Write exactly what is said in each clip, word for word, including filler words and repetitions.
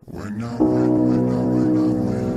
When I win, when I win, I win.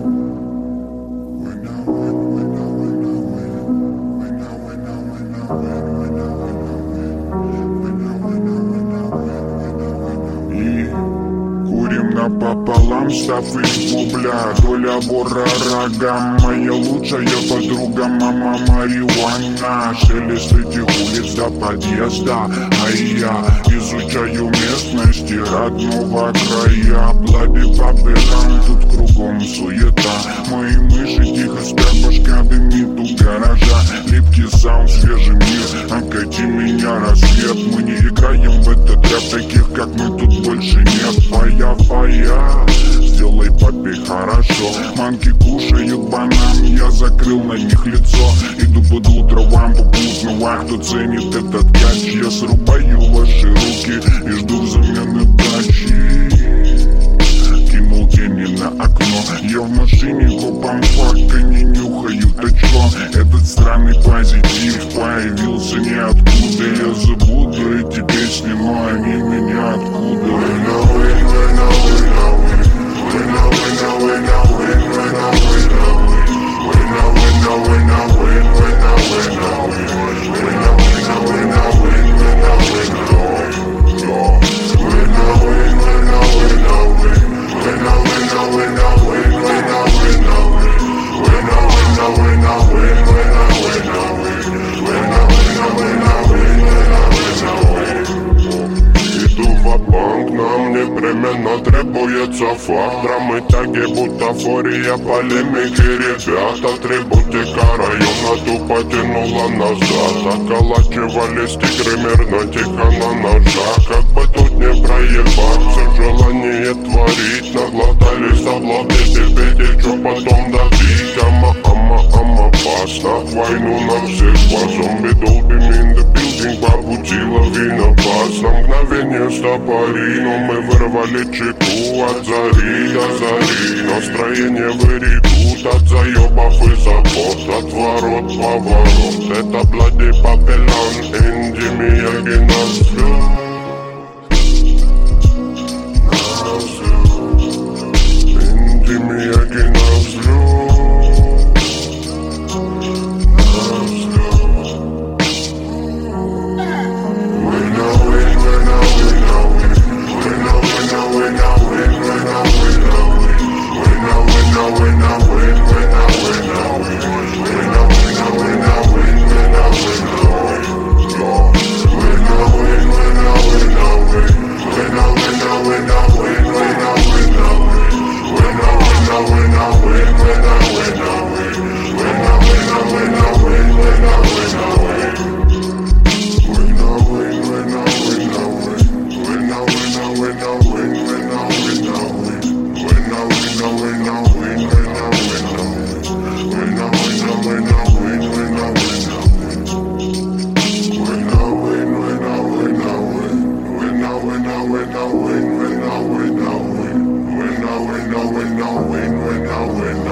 When I win, when I win, I win. When I win, I win, I win. When I win, I win. When I win, I win, I win. When I win, I win. И курим напополам, став из бубля. Доля вора рога, моя лучшая подруга, мама марихуана. Шелест этих улиц до подъезда, а я изучаю местности родного края. Блади Бабелан, тут кругом суета. Мои мыши тихо спят, башка дымит у гаража. Липкий саунд, свежий мир, окати меня рассвет. Мы не играем в этот рэп, таких как мы тут больше нет. Фая, фая, сделай папе хорошо. Манки кушают банан, я закрыл на них лицо. Иду под утро вам попутно, кто ценит этот кач. Я срубаю ваши руки и жду взамен удачи. Кинул тени на окно, я в машине копам фак, они нюхают очко. Этот странный позитив появился ниоткуда. Я забуду эти песни, но они меня откуда. When I win, when I win, I win. When I win, I win, I win. When I win, I win. When I win, I win, I win. When I win, I win. When I win, I win, I win. When I win, I win. When I win, when I win, I win. When I win, I win, I win. When I win, I win. When I win, I win, I win. When I win, I win. When I win, I win, I win. When I win, I win. Иду ва-банк, нам непременно требуется факт. Драмы, тяги, бутафория, полемики, ребята. Атрибутика района тупо тянула назад. Околачивались тигры мирно, тихо на ножах. Как бы тут не проебаться, желание творить. Наглотались облаки, теперь и чё потом добить. Ама, ама, ама, опасно. Войну на всех по зомби, долбим in the building. Побудила вина вас на мгновение стопори. Но мы вырвали чеку от зари до зари. Настроение вырекут от заебов и забот. Отворот, поворот. Это Блади Бабелан, Инди Мияги на взлет. На взлет. Инди Мияги на взлет. When I win, when I win, when I win, when I win, when I win.